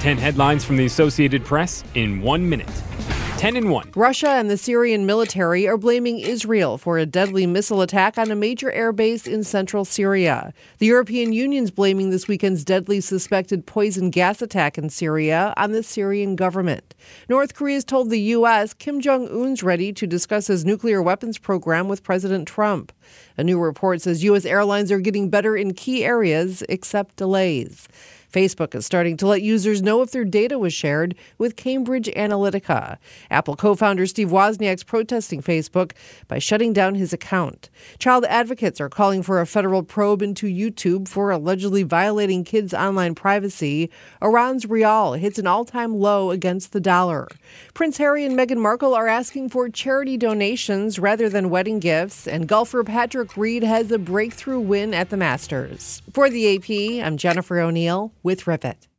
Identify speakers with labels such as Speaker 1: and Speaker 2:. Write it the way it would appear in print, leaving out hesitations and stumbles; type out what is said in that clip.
Speaker 1: 10 headlines from the Associated Press in 1 minute. 10 in 1.
Speaker 2: Russia and the Syrian military are blaming Israel for a deadly missile attack on a major airbase in central Syria. The European Union's blaming this weekend's deadly suspected poison gas attack in Syria on the Syrian government. North Korea's told the U.S. Kim Jong-un's ready to discuss his nuclear weapons program with President Trump. A new report says U.S. airlines are getting better in key areas, except delays. Facebook is starting to let users know if their data was shared with Cambridge Analytica. Apple co-founder Steve Wozniak's protesting Facebook by shutting down his account. Child advocates are calling for a federal probe into YouTube for allegedly violating kids' online privacy. Iran's rial hits an all-time low against the dollar. Prince Harry and Meghan Markle are asking for charity donations rather than wedding gifts, and golfer Patrick Reed has a breakthrough win at the Masters. For the AP, I'm Jennifer O'Neill with Rivet.